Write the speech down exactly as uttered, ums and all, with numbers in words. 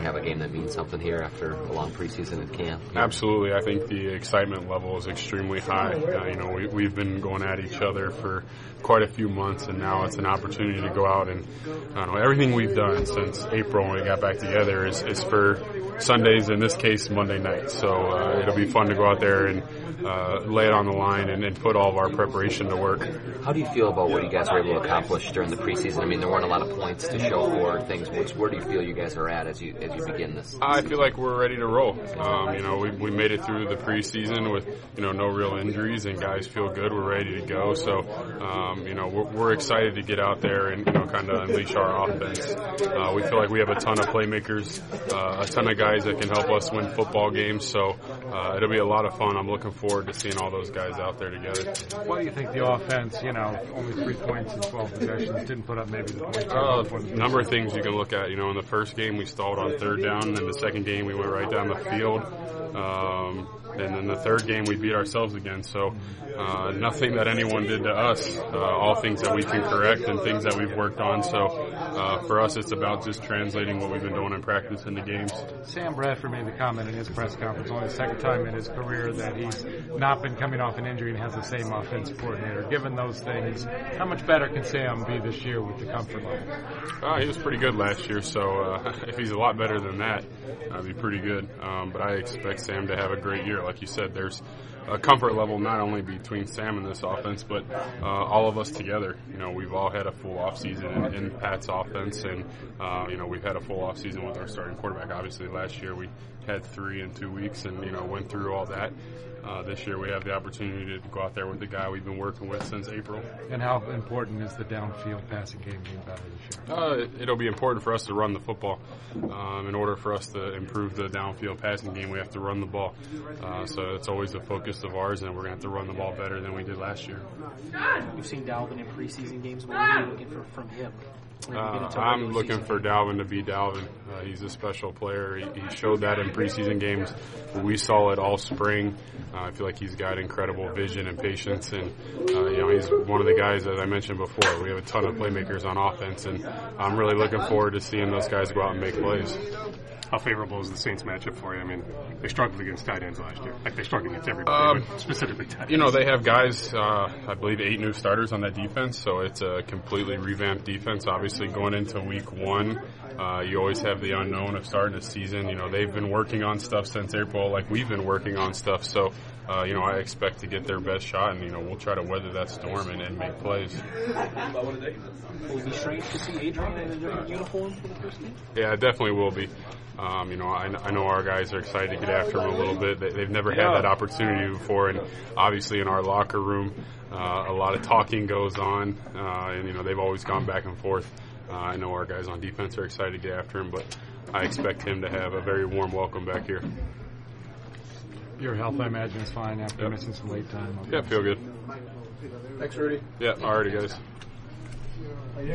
have a game that means something here after a long preseason and camp? Absolutely. I think the excitement level is extremely high. Uh, you know, we, we've been going at each other for quite a few months, and now it's an opportunity to go out and, I don't know, everything we've done since April when we got back together is, is for Sundays, in this case, Monday night. So uh, it'll be fun to go out there and uh, lay it on the line and, and put all of our preparation to work. How do you feel about what you guys were able to accomplish during the preseason? I mean, there weren't a lot of points to show for things. Which, where do you feel you guys are at as you as you begin this? I feel like we're ready to roll. Um, you know, we we made it through the preseason with you know no real injuries, and guys feel good. We're ready to go. So um, you know we're, we're excited to get out there and you know kind of unleash our offense. Uh, we feel like we have a ton of playmakers, uh, a ton of guys that can help us win football games. So uh, it'll be a lot of fun. I'm looking forward to seeing all those guys out there together. Why do you think the offense, you know, only three points in twelve possessions, didn't put up maybe the points? Uh, a number of things you can look at. You know, in the first game we stalled on third down, and in the second game we went right down the field. Um, and then the third game we beat ourselves again. So uh, nothing that anyone did to us, uh, all things that we can correct and things that we've worked on. So uh, for us it's about just translating what we've been doing in practice into games. Sam Bradford made the comment in his press conference, only the second time in his career that he's not been coming off an injury and has the same offensive coordinator. Given those things, how much better can Sam be this year with the comfort level? Uh, he was pretty good last year, so uh, if he's a lot better than that, that'd be pretty good. Um, but I expect Sam to have a great year. Like you said, there's a comfort level not only between Sam and this offense, but uh, all of us together. You know, we've all had a full off season in, in Pat's offense, and uh, you know we've had a full off season with our starting quarterback. Obviously, last year we had three in two weeks, and you know went through all that. Uh, this year we have the opportunity to go out there with the guy we've been working with since April. And how important is the downfield passing game being better this year? Uh, it, it'll be important for us to run the football. Um, in order for us to improve the downfield passing game, we have to run the ball. Uh, so it's always a focus of ours, and we're going to have to run the ball better than we did last year. We've seen Dalvin in preseason games. What are you looking for from him? Uh, I'm looking for Dalvin to be Dalvin. Uh, he's a special player. He, he showed that in preseason games. We saw it all spring. Uh, I feel like he's got incredible vision and patience, and uh, you know he's one of the guys, as I mentioned before. We have a ton of playmakers on offense, and I'm really looking forward to seeing those guys go out and make plays. How favorable is the Saints matchup for you? I mean, they struggled against tight ends last year. Like, they struggled against everybody, um, but specifically tight ends. You know, they have guys, uh, I believe, eight new starters on that defense, so it's a completely revamped defense. Obviously, going into week one, uh, you always have the unknown of starting a season. You know, they've been working on stuff since April, like we've been working on stuff. So, uh, you know, I expect to get their best shot, and, you know, we'll try to weather that storm and, and make plays. Will it be strange to see Adrian in a different uniform for the first game? Yeah, it definitely will be. Um, you know, I, I know our guys are excited to get after him a little bit. They, they've never had that opportunity before, and obviously in our locker room, uh, a lot of talking goes on, uh, and, you know, they've always gone back and forth. Uh, I know our guys on defense are excited to get after him, but I expect him to have a very warm welcome back here. Your health, I imagine, is fine after yep. missing some late time. Yeah, feel good. Thanks, Rudy. Yeah, all righty, guys.